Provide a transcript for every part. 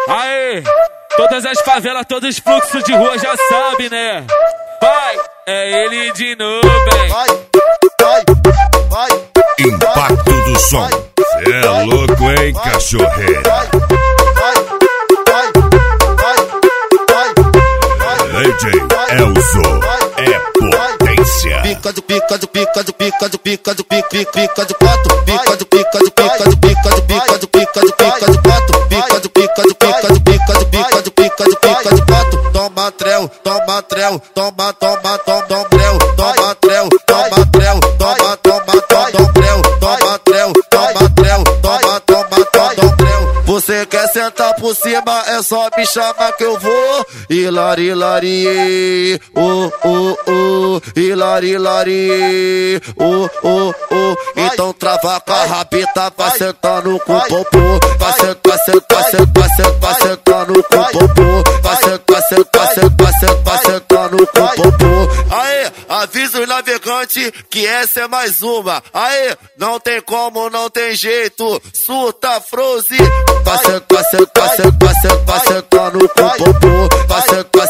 Aê, todas as favelas, todos os fluxos de rua já sabe, né? Vai, é ele de novo, hein? Vai. Impacto do som. Cê é louco, hein, cachorreira? DJ Elzo é potência. Pica do quatro, pica do quatro, pica do quatro, toma trel, toma trel, toma trel, toma trel, toma trel, toma trel, Você quer sentar por cima, é só me chamar que eu vou. Hilari, hilari, hilari, hilari, Então trava com a rabita, vai sentando com o popô. Vai sentando com o popô. Vai sentando com o popô. Aê, avisa os navegantes que essa é mais uma. Aê, não tem como, não tem jeito. Surta, froze. Vai sentando com o popô. Vai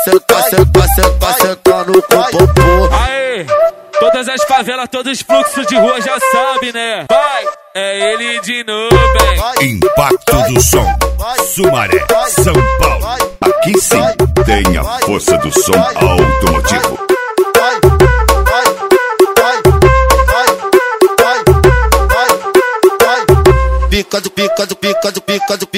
sentando com o popô. Aê, todas as favelas, todos os fluxos de rua já sabe, né? Vai, é ele de novo, hein? Impacto do som. Sumaré, São Paulo. Aqui sim tem a força do som automotivo. Pica do quatro, pica do quatro,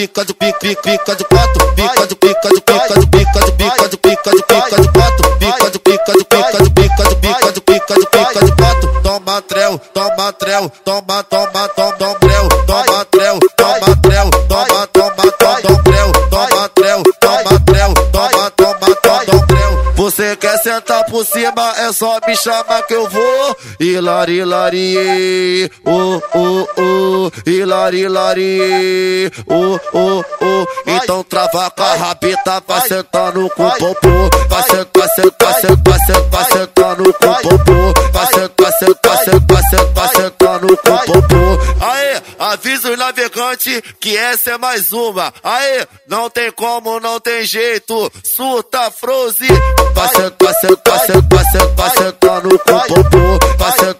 toma trel, toma trel, toma trel, toma trel, Você quer sentar por cima, é só me chamar que eu vou. Hilari, hilari, hilari, hilari, Então trava com a rabita, vai sentando com o popô. Vai sentando com o popô. Vai sentando com o popô. Aê, avisa os navegantes que essa é mais uma. Aê, não tem como, não tem jeito. Surta, froze. Vai sentando com o popô. Vai